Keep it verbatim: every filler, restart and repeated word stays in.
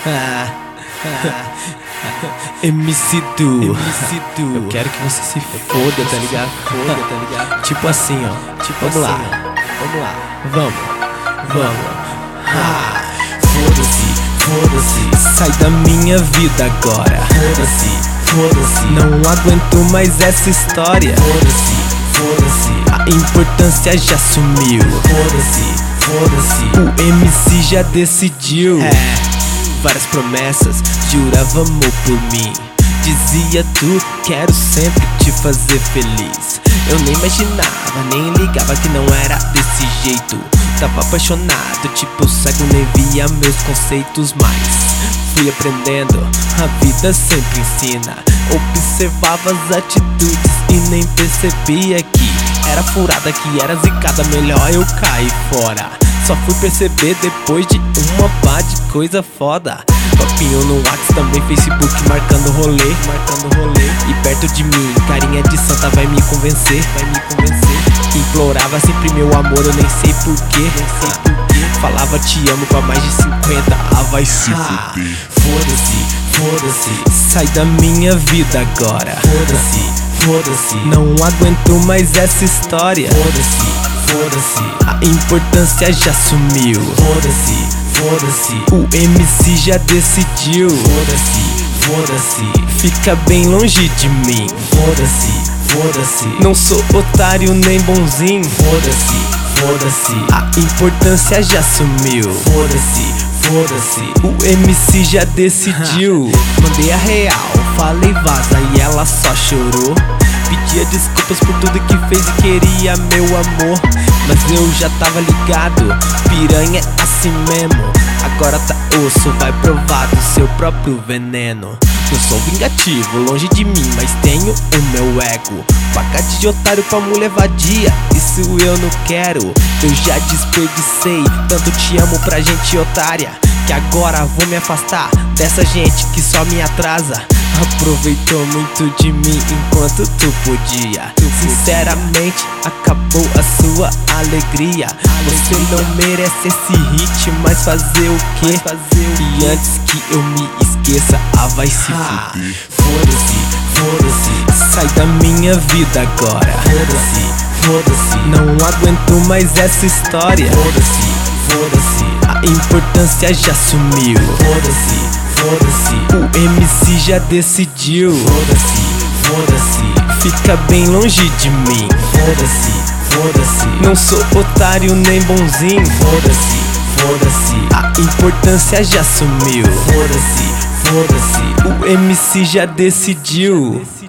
Ah, ah, M C Du, M C Du, eu quero que você se foda, tá ligado? Foda, tá ligado? Tipo assim, ó. Tipo, vamos assim, lá, ó. Vamos lá, vamos, vamos. Ah, foda-se, foda-se, sai da minha vida agora. Foda-se, foda-se, não aguento mais essa história. Foda-se, foda-se, a importância já sumiu. Foda-se, foda-se, o M C já decidiu. É. Várias promessas, jurava amor por mim. Dizia tu, quero sempre te fazer feliz. Eu nem imaginava, nem ligava que não era desse jeito. Tava apaixonado, tipo cego, nem via meus conceitos mais. Fui aprendendo, a vida sempre ensina. Observava as atitudes e nem percebia que era furada, que era zicada, melhor eu cair fora. Só fui perceber depois de uma pá de coisa foda. Papinho no WhatsApp, também Facebook, marcando rolê, marcando rolê. E perto de mim, carinha de santa vai me convencer, vai me convencer. Implorava sempre meu amor, eu nem sei porquê, nem sei porquê. Falava te amo com a mais de cinquenta, ah vai se ah, fuder. Foda-se, foda-se, sai da minha vida agora. Foda-se, foda-se, não aguento mais essa história. Foda-se, foda-se, a importância já sumiu. Foda-se, foda-se, o M C já decidiu. Foda-se, foda-se, fica bem longe de mim. Foda-se, foda-se, não sou otário nem bonzinho. Foda-se, foda-se, a importância já sumiu. Foda-se, foda-se, o M C já decidiu. Mandei a real, falei vaza e ela só chorou. Pedia desculpas por tudo que fez e queria meu amor, mas eu já tava ligado, piranha é assim mesmo. Agora tá osso, vai provar do seu próprio veneno. Eu sou vingativo, longe de mim, mas tenho o meu ego. Paga de otário pra mulher vadia, isso eu não quero. Eu já desperdicei, tanto te amo pra gente otária, que agora vou me afastar dessa gente que só me atrasa. Aproveitou muito de mim enquanto tu podia. Sinceramente, acabou a sua alegria. Você não merece esse hit, mas fazer o quê? E antes que eu me esqueça, ah vai se fuder. Foda-se, foda-se, sai da minha vida agora. Foda-se, foda-se, não aguento mais essa história. Foda-se, foda-se, a importância já sumiu. Foda-se, foda-se, o M C já decidiu. Foda-se, foda-se, fica bem longe de mim. Foda-se, foda-se, não sou otário nem bonzinho. Foda-se, foda-se, a importância já sumiu. Foda-se, foda-se, o M C já decidiu.